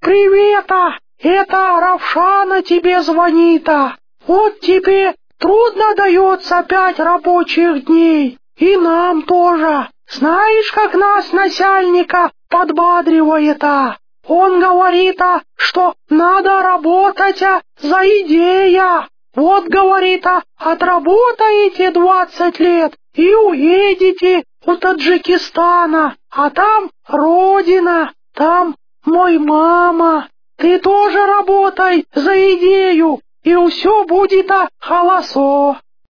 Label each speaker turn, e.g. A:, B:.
A: «Привет-а! Это Равшана тебе звонит-а! Вот тебе трудно дается 5 рабочих дней, и нам тоже. Знаешь, как нас начальника подбадривает-а? Он говорит-а, что надо работать-а за идея. Вот, говорит-а, отработаете 20 лет и уедете у Таджикистана, а там родина, там мой мама. Ты тоже работай за идею, и все будет-а холосо».